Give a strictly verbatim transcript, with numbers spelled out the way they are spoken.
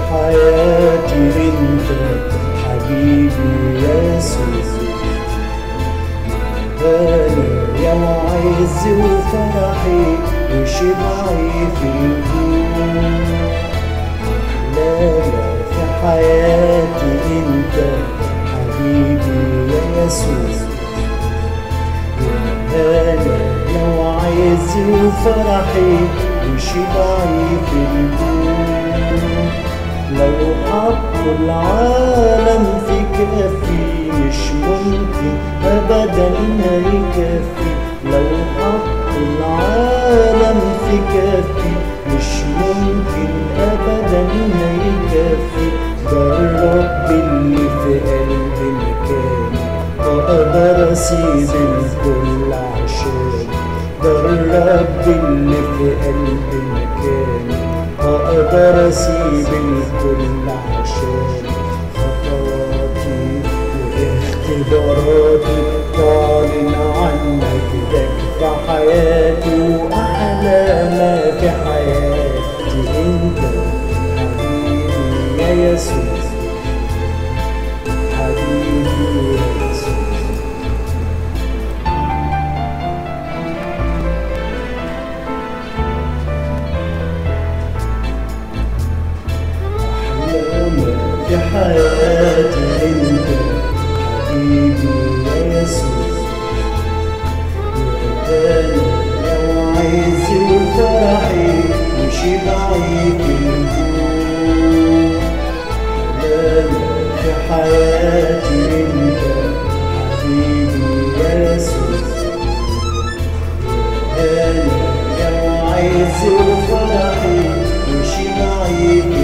حياتي انت حبيبي يسوع، انا يا وعزي وفرحي وشبعي في الجود. لا لا في حياتي انت حبيبي يا يسوع، انا يا وعزي وفرحي وشبعي في الجود. لو حط العالم في كفي مش ممكن ابدا هيكفي. لو حط العالم في كفي مش ممكن ابدا هيكفي. ده الرب اللي في قلبي مكاني واقدر اسيب الكل عشان. ده الرب اللي في قلبي مكاني اقدر اسيب الكل عشان. خطواتي واختباراتي تعلن عن مجدك في حياتي، واحلى ما في حياتي انت حبيبي يا يسوع، حبيبي يا يسوع. في حياتي انت حبيبي يا يسوع، انا يا وعزي وفرحي وشبعي في الجود. في حياتي انت حبيبي يا يسوع، انا يا وعزي وفرحي وشبعي في